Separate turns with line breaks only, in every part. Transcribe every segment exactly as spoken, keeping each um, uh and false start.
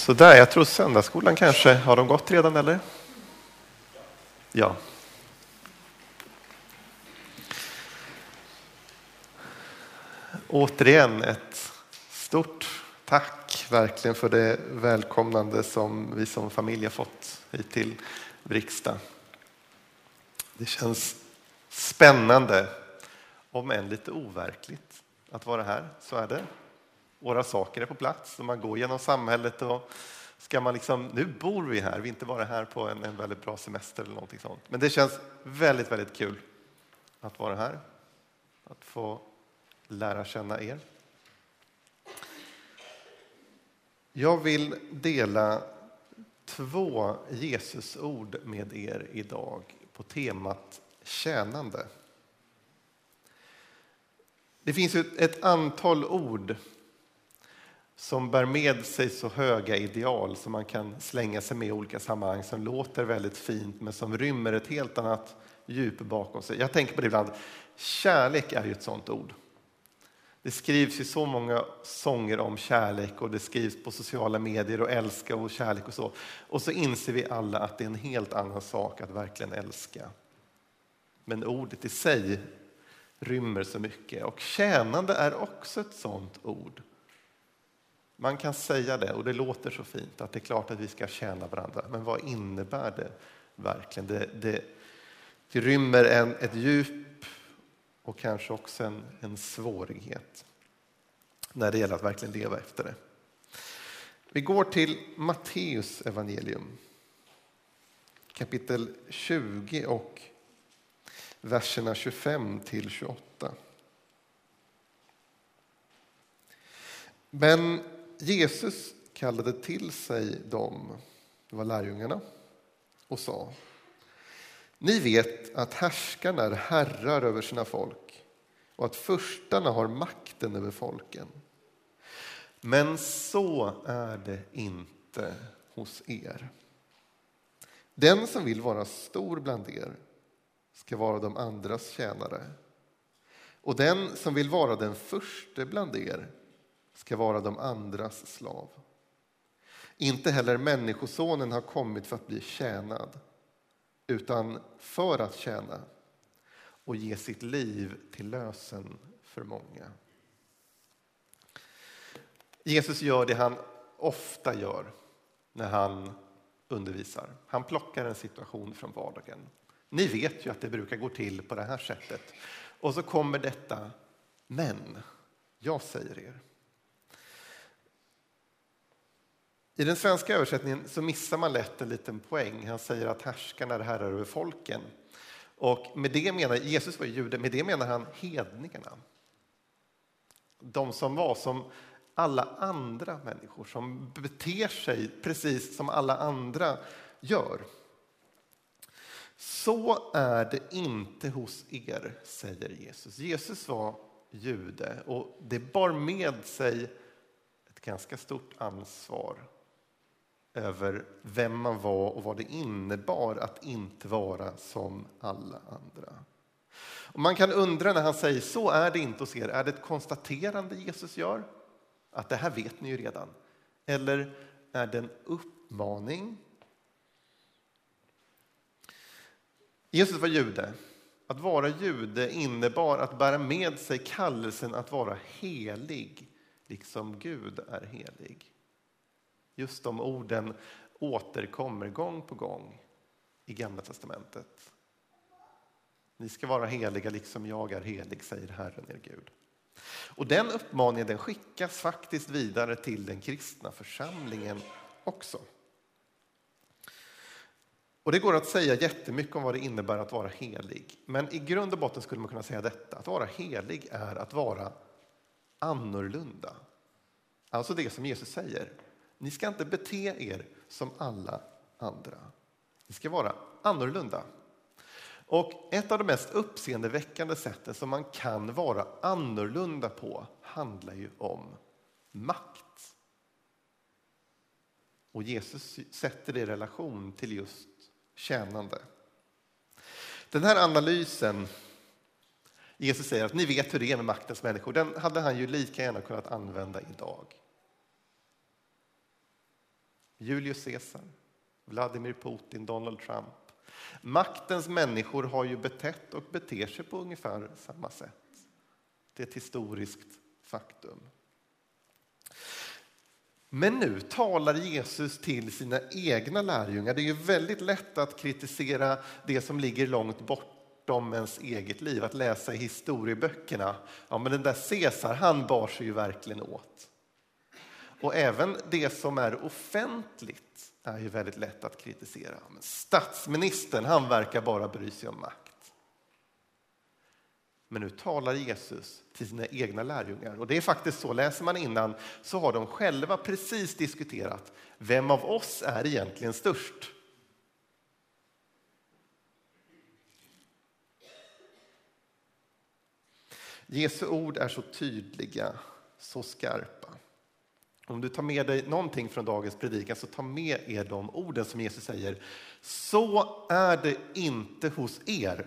Så där, jag tror söndagsskolan kanske, har de gått redan eller? Ja. Återigen ett stort tack verkligen för det välkomnande som vi som familj har fått hit till Vrigstad. Det känns spännande, om än lite overkligt, att vara här. Så är det. Våra saker är på plats och man går genom samhället och ska man liksom, nu bor vi här, vi är inte bara här på en, en väldigt bra semester eller någonting sånt. Men det känns väldigt, väldigt kul att vara här, att få lära känna er. Jag vill dela två Jesusord med er idag på temat tjänande. Det finns ett antal ord som bär med sig så höga ideal som man kan slänga sig med i olika sammanhang, som låter väldigt fint men som rymmer ett helt annat djup bakom sig. Jag tänker på det ibland. Kärlek är ju ett sånt ord. Det skrivs ju så många sånger om kärlek och det skrivs på sociala medier och älska och kärlek och så. Och så inser vi alla att det är en helt annan sak att verkligen älska. Men ordet i sig rymmer så mycket. Och tjänande är också ett sånt ord. Man kan säga det och det låter så fint att det är klart att vi ska tjäna varandra. Men vad innebär det verkligen? Det, det, det rymmer en, ett djup och kanske också en, en svårighet när det gäller att verkligen leva efter det. Vi går till Matteus evangelium. Kapitel tjugo och verserna tjugofem till tjugoåtta. Men Jesus kallade till sig dem, det var lärjungarna, och sa: Ni vet att härskarna är herrar över sina folk och att förstarna har makten över folken. Men så är det inte hos er. Den som vill vara stor bland er ska vara de andras tjänare. Och den som vill vara den första bland er ska vara de andras slav. Inte heller människosonen har kommit för att bli tjänad, utan för att tjäna och ge sitt liv till lösen för många. Jesus gör det han ofta gör när han undervisar. Han plockar en situation från vardagen. Ni vet ju att det brukar gå till på det här sättet. Och så kommer detta, men jag säger er. I den svenska översättningen så missar man lätt en liten poäng. Han säger att härskarna är herrar över folken. Och med det menar, Jesus var jude, med det menar han hedningarna. De som var som alla andra människor, som beter sig precis som alla andra gör. Så är det inte hos er, säger Jesus. Jesus var jude och det bar med sig ett ganska stort ansvar över vem man var och vad det innebar att inte vara som alla andra. Och man kan undra när han säger så är det inte hos er. Är det ett konstaterande Jesus gör? Att det här vet ni ju redan. Eller är det en uppmaning? Jesus var jude. Att vara jude innebar att bära med sig kallelsen att vara helig, liksom Gud är helig. Just de orden återkommer gång på gång i Gamla testamentet. Ni ska vara heliga liksom jag är helig, säger Herren er Gud. Och den uppmaningen den skickas faktiskt vidare till den kristna församlingen också. Och det går att säga jättemycket om vad det innebär att vara helig. Men i grund och botten skulle man kunna säga detta. Att vara helig är att vara annorlunda. Alltså det som Jesus säger. Ni ska inte bete er som alla andra. Ni ska vara annorlunda. Och ett av de mest uppseendeväckande sätten som man kan vara annorlunda på handlar ju om makt. Och Jesus sätter det i relation till just tjänande. Den här analysen, Jesus säger att ni vet hur det är med maktens människor, den hade han ju lika gärna kunnat använda idag. Julius Caesar, Vladimir Putin, Donald Trump. Maktens människor har ju betett och beter sig på ungefär samma sätt. Det är ett historiskt faktum. Men nu talar Jesus till sina egna lärjungar. Det är ju väldigt lätt att kritisera det som ligger långt bortom ens eget liv. Att läsa i historieböckerna. Ja, men den där Caesar, han bar sig ju verkligen åt. Och även det som är offentligt är ju väldigt lätt att kritisera. Men statsministern, han verkar bara bry sig om makt. Men nu talar Jesus till sina egna lärjungar. Och det är faktiskt så, läser man innan så har de själva precis diskuterat. Vem av oss är egentligen störst? Jesu ord är så tydliga, så skarpa. Om du tar med dig någonting från dagens predikan så ta med er de orden som Jesus säger. Så är det inte hos er.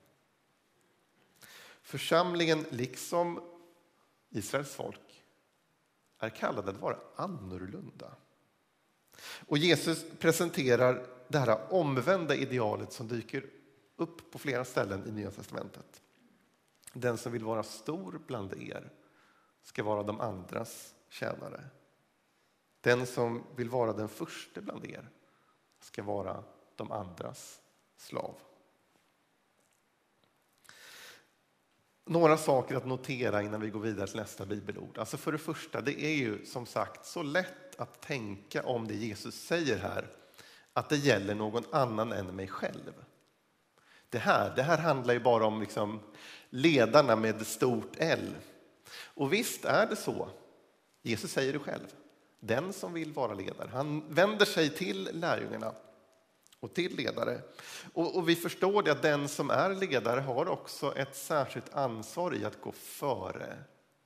Församlingen, liksom Israels folk, är kallad att vara annorlunda. Och Jesus presenterar det här omvända idealet som dyker upp på flera ställen i Nya testamentet. Den som vill vara stor bland er ska vara de andras tjänare. Den som vill vara den första bland er ska vara de andras slav. Några saker att notera innan vi går vidare till nästa bibelord. Alltså för det första, det är ju som sagt så lätt att tänka om det Jesus säger här, att det gäller någon annan än mig själv. Det här, det här handlar ju bara om liksom ledarna med stort L. Och visst är det så. Jesus säger det själv. Den som vill vara ledare, han vänder sig till lärjungarna och till ledare. Och, och vi förstår det att den som är ledare har också ett särskilt ansvar i att gå före.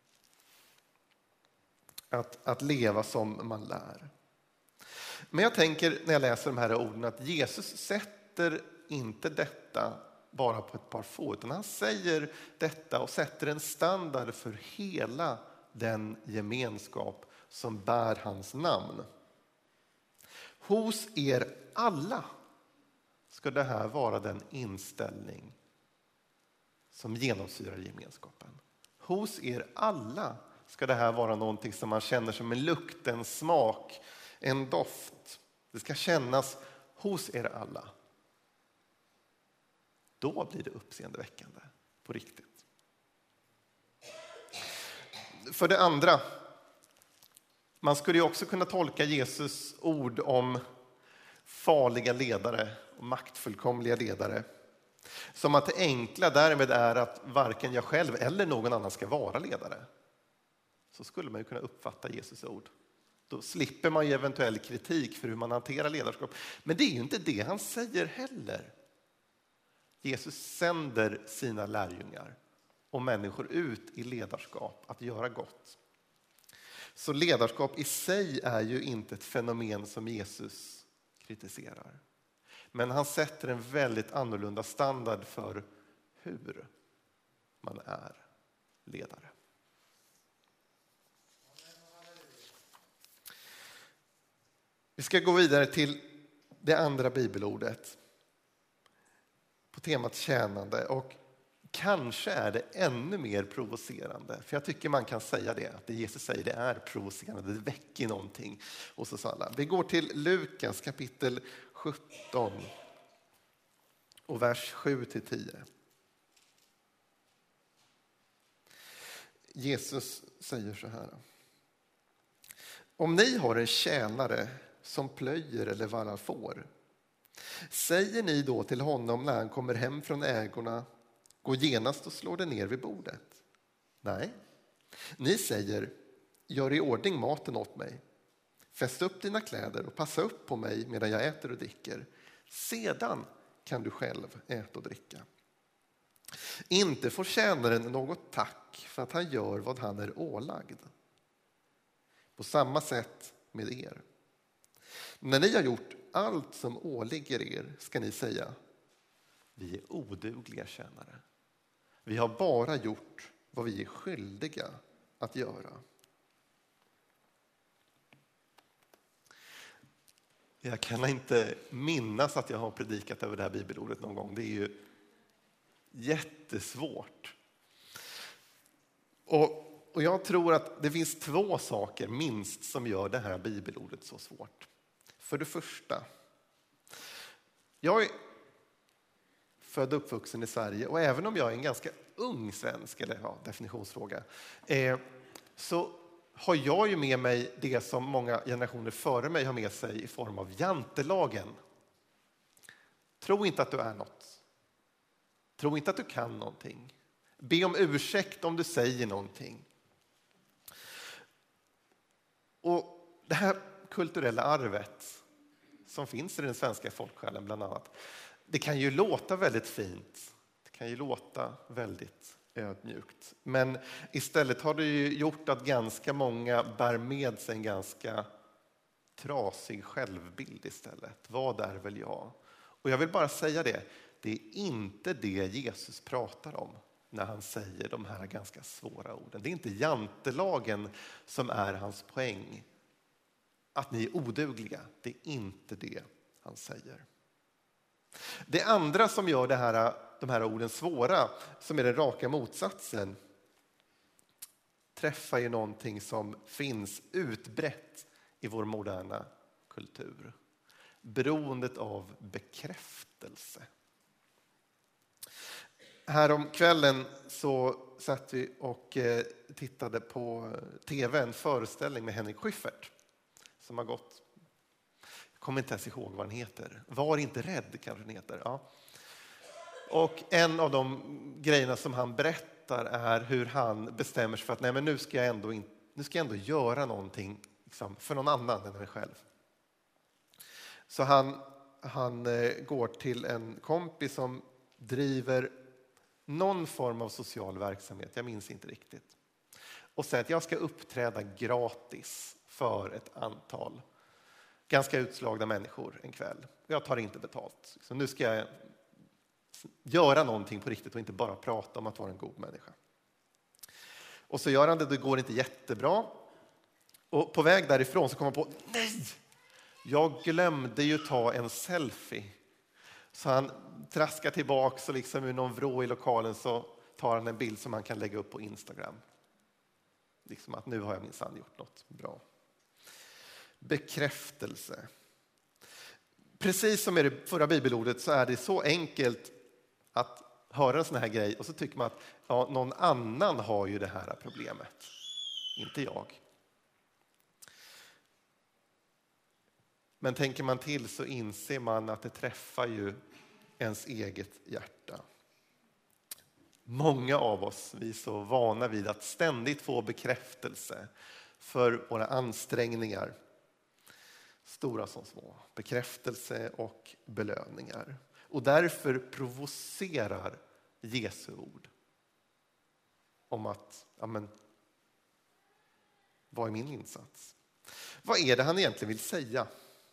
Att, att leva som man lär. Men jag tänker när jag läser de här orden att Jesus sätter inte detta bara på ett par få, utan han säger detta och sätter en standard för hela den gemenskap som bär hans namn. Hos er alla ska det här vara den inställning som genomsyrar gemenskapen. Hos er alla ska det här vara någonting som man känner som en lukt, en smak, en doft. Det ska kännas hos er alla. Då blir det uppseendeväckande på riktigt. För det andra, man skulle ju också kunna tolka Jesus ord om farliga ledare och maktfullkomliga ledare som att det enkla därmed är att varken jag själv eller någon annan ska vara ledare. Så skulle man ju kunna uppfatta Jesus ord. Då slipper man ju eventuell kritik för hur man hanterar ledarskap. Men det är ju inte det han säger heller. Jesus sänder sina lärjungar och människor ut i ledarskap att göra gott. Så ledarskap i sig är ju inte ett fenomen som Jesus kritiserar. Men han sätter en väldigt annorlunda standard för hur man är ledare. Vi ska gå vidare till det andra bibelordet på temat tjänande, och kanske är det ännu mer provocerande, för jag tycker man kan säga det, att det Jesus säger det är provocerande, det väcker någonting hos oss alla. Vi går till Lukas kapitel sjutton och vers sju till tio. Jesus säger så här: om ni har en tjänare som plöjer eller vallar får, säger ni då till honom när han kommer hem från ägorna, gå genast och slå det ner vid bordet? Nej, ni säger, gör i ordning maten åt mig. Fäst upp dina kläder och passa upp på mig medan jag äter och dricker. Sedan kan du själv äta och dricka. Inte får tjänaren något tack för att han gör vad han är ålagd. På samma sätt med er. När ni har gjort allt som åligger er ska ni säga, vi är odugliga tjänare. Vi har bara gjort vad vi är skyldiga att göra. Jag kan inte minnas att jag har predikat över det här bibelordet någon gång. Det är ju jättesvårt. Och, och jag tror att det finns två saker minst som gör det här bibelordet så svårt. För det första, jag är född och uppvuxen i Sverige och även om jag är en ganska ung svensk, eller ja, definitionsfråga, eh, så har jag ju med mig det som många generationer före mig har med sig i form av jantelagen. Tro inte att du är något. Tro inte att du kan någonting. Be om ursäkt om du säger någonting. Och det här kulturella arvet som finns i den svenska folksjälen bland annat, det kan ju låta väldigt fint. Det kan ju låta väldigt ödmjukt. Men istället har det ju gjort att ganska många bär med sig en ganska trasig självbild istället. Vad är väl jag? Och jag vill bara säga det, det är inte det Jesus pratar om när han säger de här ganska svåra orden. Det är inte jantelagen som är hans poäng. Att ni är odugliga, det är inte det han säger. Det andra som gör det här, de här orden svåra, som är den raka motsatsen, träffar ju någonting som finns utbrett i vår moderna kultur. Beroendet av bekräftelse. Här om kvällen så satt vi och tittade på tv, en föreställning med Henrik Schyffert som har gått. Jag kommer inte ens ihåg vad den heter. Var inte rädd kanske den heter. Ja. Och en av de grejerna som han berättar är hur han bestämmer sig för att nej, men nu ska jag ändå, in, nu ska jag ändå göra någonting liksom, för någon annan än mig själv. Så han, han går till en kompis som driver någon form av social verksamhet, jag minns inte riktigt. Och säger att jag ska uppträda gratis för ett antal ganska utslagna människor en kväll. Jag tar inte betalt. Så nu ska jag göra någonting på riktigt och inte bara prata om att vara en god människa. Och så gör han det, det går inte jättebra. Och på väg därifrån så kommer han på, nej! Jag glömde ju ta en selfie. Så han traskar tillbaka och liksom ur någon vrå i lokalen så tar han en bild som han kan lägga upp på Instagram. Liksom att nu har jag minsann gjort något bra. Bekräftelse. Precis som i det förra bibelordet så är det så enkelt att höra en sån här grej och så tycker man att ja, någon annan har ju det här problemet. Inte jag. Men tänker man till så inser man att det träffar ju ens eget hjärta. Många av oss, vi är så vana vid att ständigt få bekräftelse för våra ansträngningar. Stora som små. Bekräftelse och belöningar. Och därför provocerar Jesu ord om att, ja men, vad är min insats? Vad är det han egentligen vill säga?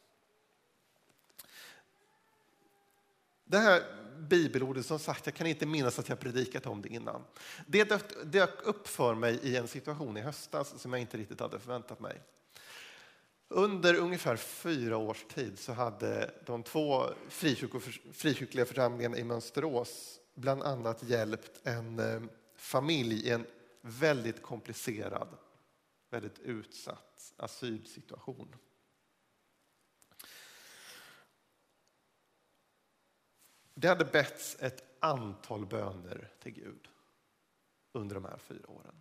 Det här bibelordet, som sagt, jag kan inte minnas att jag predikat om det innan. Det dök, dök upp för mig i en situation i höstas som jag inte riktigt hade förväntat mig. Under ungefär fyra års tid så hade de två frikyrkliga församlingarna i Mönsterås bland annat hjälpt en familj i en väldigt komplicerad, väldigt utsatt asylsituation. Det hade betts ett antal böner till Gud under de här fyra åren.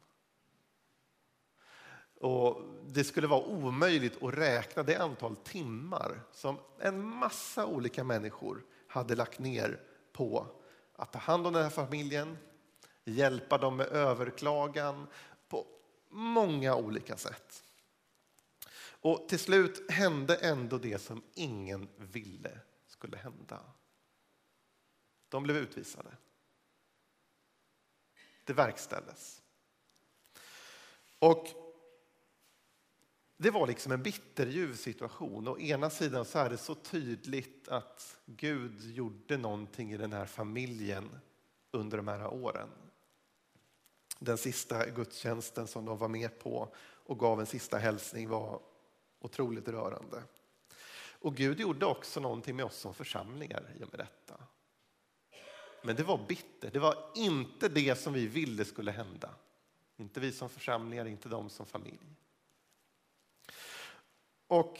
Och det skulle vara omöjligt att räkna det antal timmar som en massa olika människor hade lagt ner på att ta hand om den här familjen, hjälpa dem med överklagan på många olika sätt. Och till slut hände ändå det som ingen ville skulle hända. De blev utvisade. Det verkställdes. Och det var liksom en bitterljuv situation. Å ena sidan så är det så tydligt att Gud gjorde någonting i den här familjen under de här åren. Den sista gudstjänsten som de var med på och gav en sista hälsning var otroligt rörande. Och Gud gjorde också någonting med oss som församlingar i och med detta. Men det var bitter. Det var inte det som vi ville skulle hända. Inte vi som församlingar, inte de som familj. Och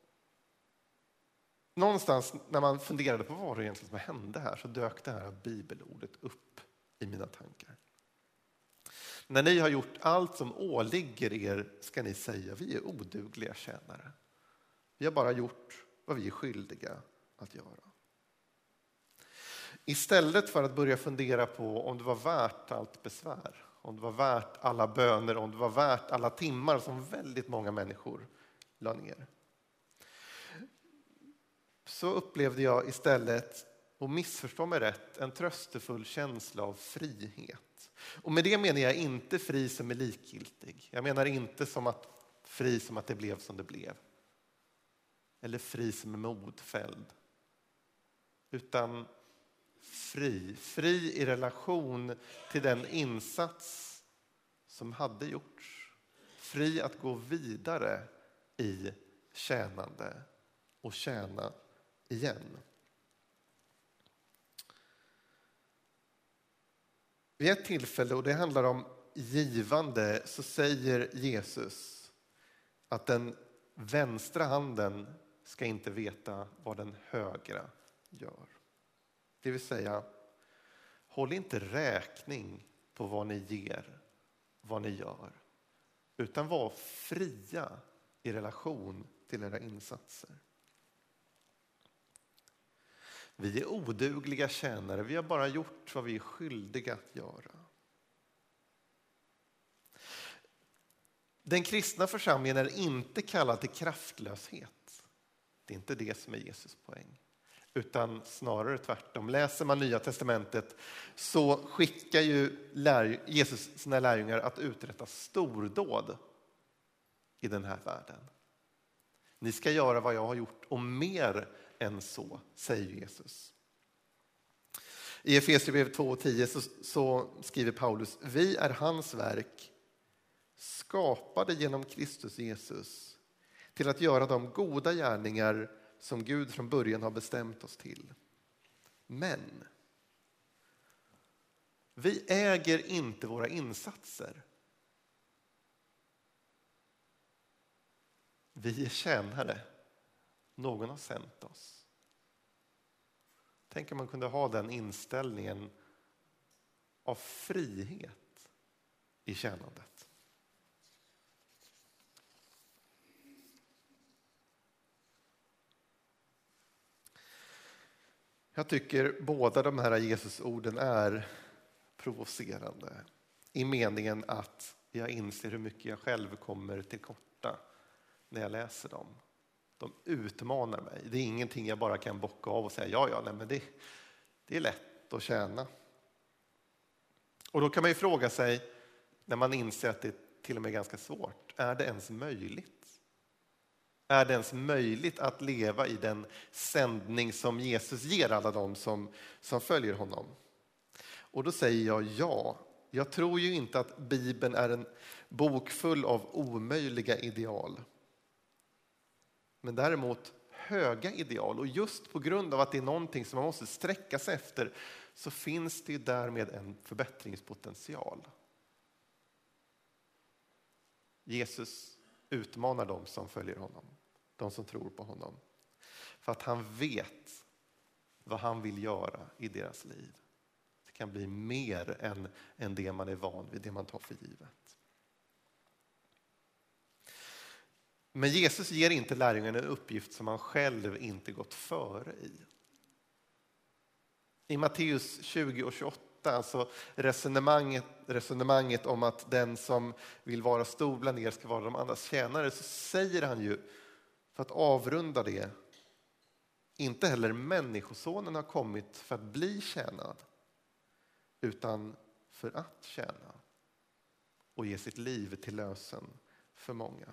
någonstans när man funderade på vad det egentligen som hände här så dök det här bibelordet upp i mina tankar. När ni har gjort allt som åligger er ska ni säga vi är odugliga tjänare. Vi har bara gjort vad vi är skyldiga att göra. Istället för att börja fundera på om det var värt allt besvär, om det var värt alla böner, om det var värt alla timmar som väldigt många människor la ner. Så upplevde jag istället, och missförstå mig rätt, en tröstefull känsla av frihet. Och med det menar jag inte fri som är likgiltig. Jag menar inte som att fri som att det blev som det blev. Eller fri som är modfälld. Utan fri. Fri i relation till den insats som hade gjorts. Fri att gå vidare i tjänande och tjäna igen. Vid ett tillfälle, och det handlar om givande, så säger Jesus att den vänstra handen ska inte veta vad den högra gör. Det vill säga, håll inte räkning på vad ni ger, vad ni gör. Utan var fria i relation till era insatser. Vi är odugliga tjänare, vi har bara gjort vad vi är skyldiga att göra. Den kristna församlingen är inte kallad till kraftlöshet. Det är inte det som är Jesus poäng. Utan snarare tvärtom. Läser man Nya testamentet så skickar ju Jesus sina lärjungar att uträtta stordåd i den här världen. Ni ska göra vad jag har gjort och mer än så, säger Jesus. I Efesierbrevet två och tio så, så skriver Paulus: vi är hans verk, skapade genom Kristus Jesus till att göra de goda gärningar som Gud från början har bestämt oss till. Men vi äger inte våra insatser. Vi är tjänare. Någon har sänt oss. Tänk om man kunde ha den inställningen av frihet i tjänandet. Jag tycker båda de här Jesusorden är provocerande. I meningen att jag inser hur mycket jag själv kommer till korta när jag läser dem. De utmanar mig. Det är ingenting jag bara kan bocka av och säga ja, ja, nej, men det, det är lätt att tjäna. Och då kan man ju fråga sig, när man inser att det till och med är ganska svårt, är det ens möjligt? Är det ens möjligt att leva i den sändning som Jesus ger alla dem som, som följer honom? Och då säger jag ja. Jag tror ju inte att Bibeln är en bok full av omöjliga ideal. Men däremot höga ideal. Och just på grund av att det är någonting som man måste sträcka sig efter så finns det därmed en förbättringspotential. Jesus utmanar dem som följer honom. De som tror på honom. För att han vet vad han vill göra i deras liv. Det kan bli mer än, än det man är van vid, det man tar för givet. Men Jesus ger inte lärjungarna en uppgift som han själv inte gått före i. I Matteus tjugo och tjugoåtta, alltså resonemanget, resonemanget om att den som vill vara stor bland er ska vara de andras tjänare, så säger han ju, för att avrunda det, inte heller människosonen har kommit för att bli tjänad, utan för att tjäna och ge sitt liv till lösen för många.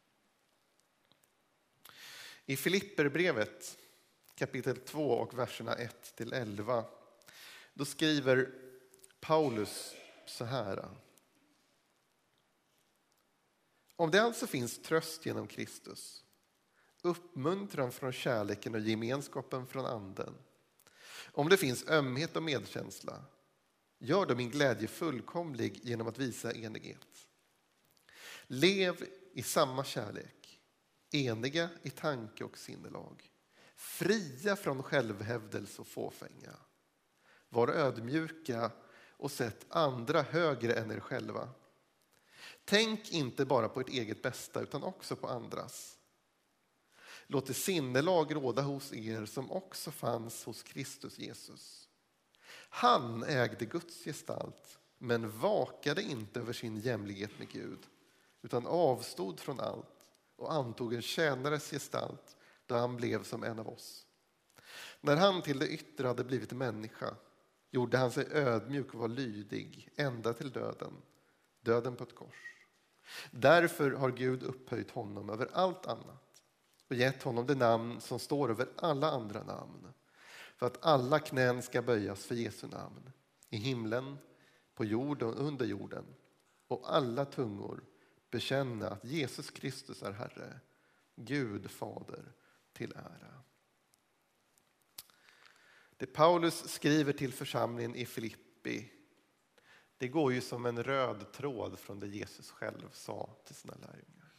I Filipperbrevet kapitel två och verserna ett till elva, då skriver Paulus så här: om det alltså finns tröst genom Kristus, uppmuntran från kärleken och gemenskapen från anden. Om det finns ömhet och medkänsla, gör då min glädje fullkomlig genom att visa enighet. Lev i samma kärlek, eniga i tanke och sinnelag, fria från självhävdelse och fåfänga. Var ödmjuka och sätt andra högre än er själva. Tänk inte bara på ert eget bästa utan också på andras. Låt det sinnelag råda hos er som också fanns hos Kristus Jesus. Han ägde Guds gestalt men vakade inte över sin jämlikhet med Gud utan avstod från allt och antog en tjänares gestalt då han blev som en av oss. När han till det yttre hade blivit människa gjorde han sig ödmjuk och var lydig ända till döden, döden på ett kors. Därför har Gud upphöjt honom över allt annat och gett honom det namn som står över alla andra namn, för att alla knän ska böjas för Jesu namn, i himlen, på jorden och under jorden, och alla tungor bekänna att Jesus Kristus är Herre, Gud Fader till ära. Det Paulus skriver till församlingen i Filippi, det går ju som en röd tråd från det Jesus själv sa till sina lärjungar.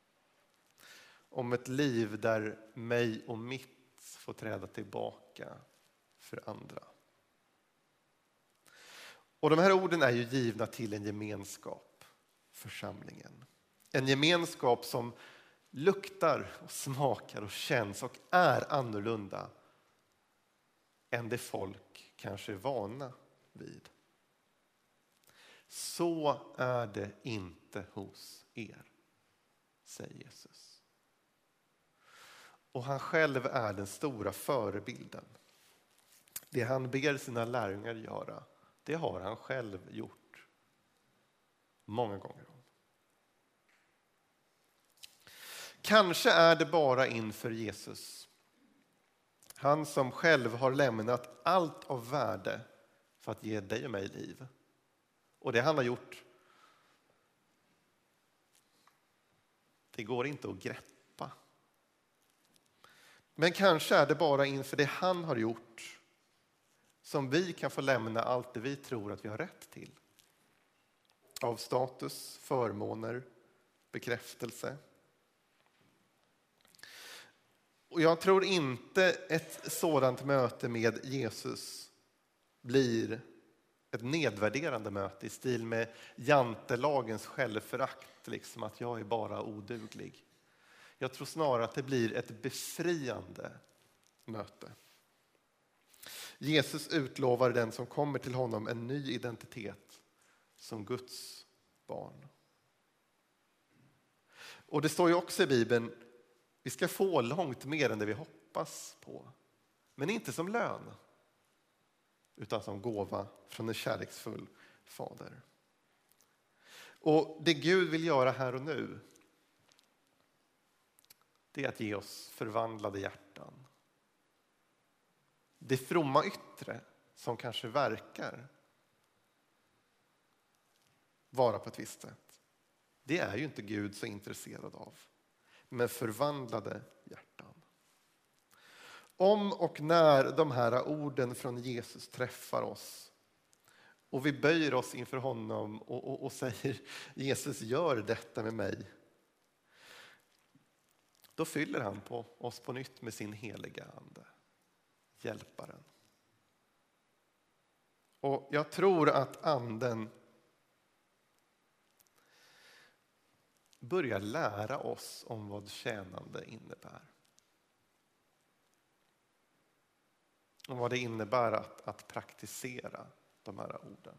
Om ett liv där mig och mitt får träda tillbaka för andra. Och de här orden är ju givna till en gemenskap, församlingen. En gemenskap som luktar och smakar och känns och är annorlunda än det folk kanske är vana vid. Så är det inte hos er, säger Jesus. Och han själv är den stora förebilden. Det han ber sina lärjungar göra, det har han själv gjort många gånger om. Kanske är det bara inför Jesus, han som själv har lämnat allt av värde för att ge dig och mig liv. Och det han har gjort, det går inte att greppa. Men kanske är det bara inför det han har gjort som vi kan få lämna allt det vi tror att vi har rätt till. Av status, förmåner, bekräftelse. Och jag tror inte ett sådant möte med Jesus blir ett nedvärderande möte i stil med jantelagens självförakt, liksom att jag är bara oduglig. Jag tror snarare att det blir ett befriande möte. Jesus utlovar den som kommer till honom en ny identitet som Guds barn. Och det står ju också i Bibeln, vi ska få långt mer än det vi hoppas på. Men inte som lön, utan som gåva från en kärleksfull fader. Och det Gud vill göra här och nu, det är att ge oss förvandlade hjärtan. Det fromma yttre som kanske verkar vara på ett visst sätt, det är ju inte Gud så intresserad av. Men förvandlade hjärtan. Om och när de här orden från Jesus träffar oss och vi böjer oss inför honom och, och, och säger Jesus, gör detta med mig. Då fyller han på oss på nytt med sin heliga ande. Hjälparen. Och jag tror att anden börjar lära oss om vad tjänande innebär. Och vad det innebär att, att praktisera de här orden.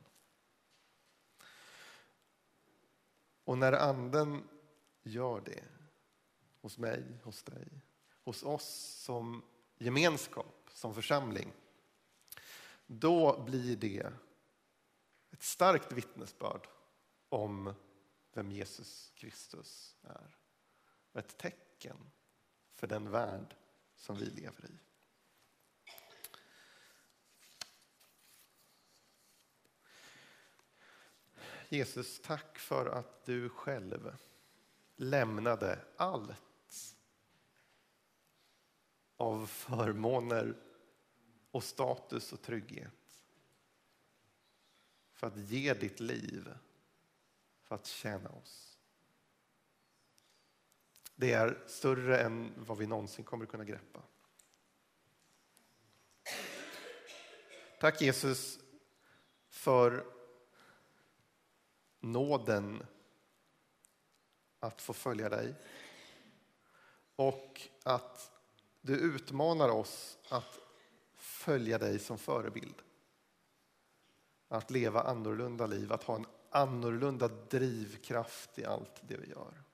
Och när anden gör det hos mig, hos dig, hos oss som gemenskap, som församling, då blir det ett starkt vittnesbörd om vem Jesus Kristus är. Ett tecken för den värld som vi lever i. Jesus, tack för att du själv lämnade allt av förmåner och status och trygghet. För att ge ditt liv, för att tjäna oss. Det är större än vad vi någonsin kommer kunna greppa. Tack Jesus för nåden att få följa dig. Och att du utmanar oss att följa dig som förebild. Att leva annorlunda liv, att ha en annorlunda drivkraft i allt det vi gör.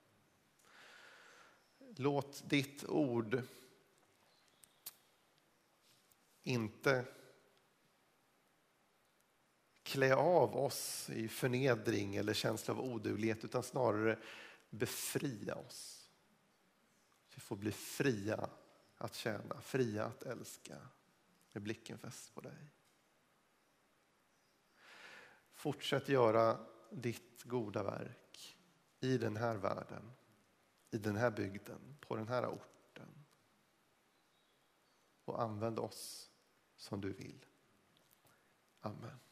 Låt ditt ord inte klä av oss i förnedring eller känsla av oduglighet, utan snarare befria oss. Vi får bli fria att tjäna, fria att älska, med blicken fäst på dig. Fortsätt göra ditt goda verk i den här världen, i den här bygden, på den här orten. Och använd oss som du vill. Amen.